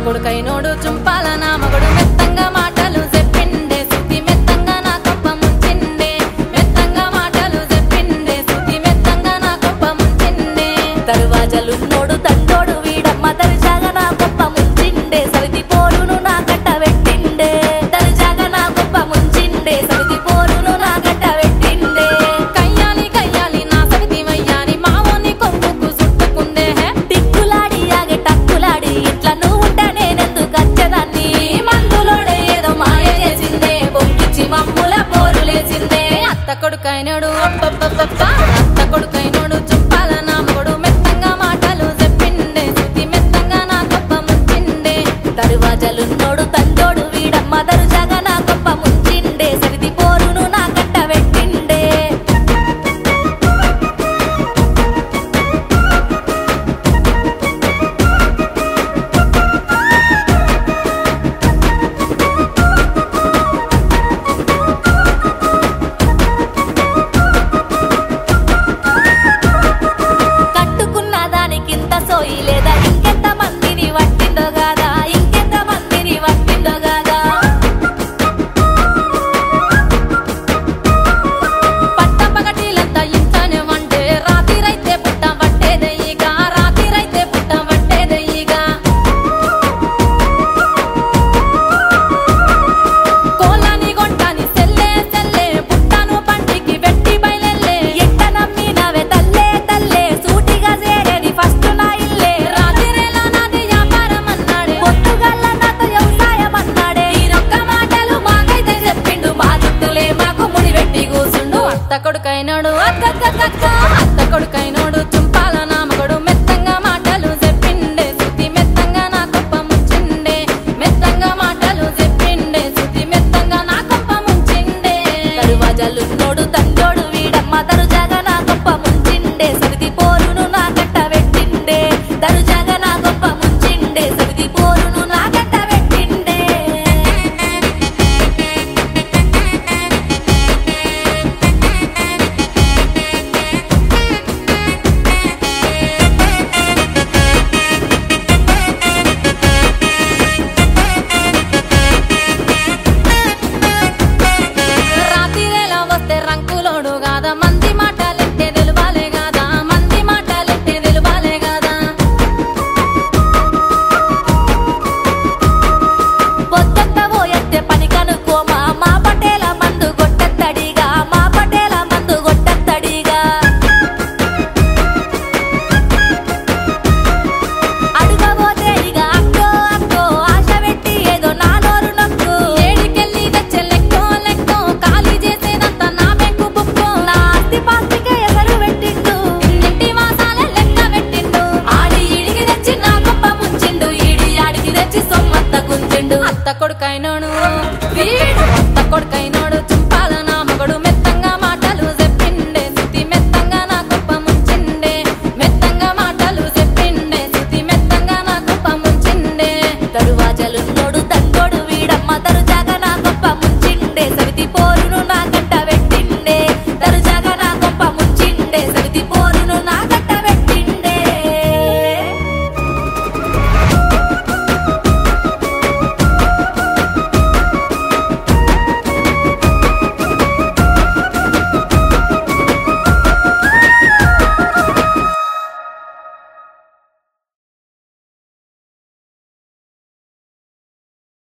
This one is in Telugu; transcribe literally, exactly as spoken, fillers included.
కొడుకైనోడు చుంపాల నా మగడు మెత్తంగా మాటలు చెప్పిండే సుతి మెత్తంగా నా కొప్ప ముంచిండే మెత్తంగా మాటలు చెప్పిండే సుతి మెత్తంగా నా కొప్ప ముంచిండే దర్వాజలున్నోడు తండోడు వీడమ్మ దర్జాగా నా కొప్ప ముంచిండే సరిది పోరును నా కట్ట పెట్టిండే దర్జాగా నా కొప్ప ముంచిండే సరిది పోరును నా కట్ట పెట్టిండే కయ్యాలి కయ్యాలి నా సరిది వయ్యాని మావోని కొమ్ముకు చుట్టుకుందే టిక్కులాడి ఆగే టక్కులాడి ఇట్లా నువ్వు అత్త కొడుకైనోడు అత్త కొడుకైనోడు చుంపాల నా మగడు మెత్తంగా మాటలు చెప్పిండే సుతి మెత్తంగా నా కొప్ప ముంచిండే దర్వాజలున్నోడు తండోడు వీడమ్మ దర్జాగా నా కొప్ప ముంచిండే సరిది పోరును నా కట్ట పెట్టిండే లేదా ఇంకెంత మందిని వట్టిందో గాదా ఇంకెంత మందిని వట్టిందో గాదా పట్ట పగటిలంతా ఇంట్లోనే వంటే రాత్రిరైతే పుట్ట వట్టేదయ్యిగా రాత్రిరైతే పుట్ట వట్టేదయ్యిగా కోళ్ళని గొంటాని సెల్లే సెల్లే పుట్టను పంటికి వెట్టి బయలెల్లే ఎట్ట నమ్మినవే తల్లే తల్లే సూటిగా చేరేది ఫస్ట్ అత్త కొడుకైనోడు అత్త కొడుకైనోడు చుంపాల నా మగడు మెత్తంగా మాటలు చెప్పిండే సుతి మెత్తంగా నా కొప్ప ముంచిండే మెత్తంగా మాటలు చెప్పిండే సుతి మెత్తంగా నా కొప్ప ముంచిండే దర్వాజలున్నోడు తండోడు వీడమ్మ దర్జాగా నా కొప్ప ముంచిండే సరిది పోరును నా కట్ట పెట్టిండే దర్జాగా నా కొప్ప ముంచిండే సరిది పోరును నా కట్ట పెట్టిండే మంది మాటలెట్టే తెలువాలే గాదా మంది మాటలెట్టే తెలువాలే గాదా పొద్దంతా ఎత్తే పని కనుక్కోమా మా పటేల మందు గొట్టెత్తడిగా మా పటేల మందు గొట్టెత్తడిగా అడుగబోతే ఇక అక్కో అక్కో ఆశ పెట్టి ఏదో నా నోరు నొక్కు ఏడికెళ్ళి తెచ్చే లెక్కో లెక్కో ఖాళీ చేసేదంత నా బెంకు బుక్కో నా ఆస్తి పాస్తికే ఎసరు పెట్టిండు ఇంటి వాసాలే లెక్క పెట్టిండు ఆడి ఈడికి తెచ్చి నా గొప్ప ముంచిండు ఈడి ఆడికి తెచ్చి సొమ్మంత గుంజిండు అత్త కొడుకైనోడు వీడు అత్త కొడుకైనోడు చుంపాల నా మగడు మెత్తంగా మాటలు చెప్పిండే సుతి మెత్తంగా నా గొప్ప ముంచిండే మెత్తంగా మాటలు చెప్పిండే సుతి మెత్తంగా నా గొప్ప ముంచిండే తరువ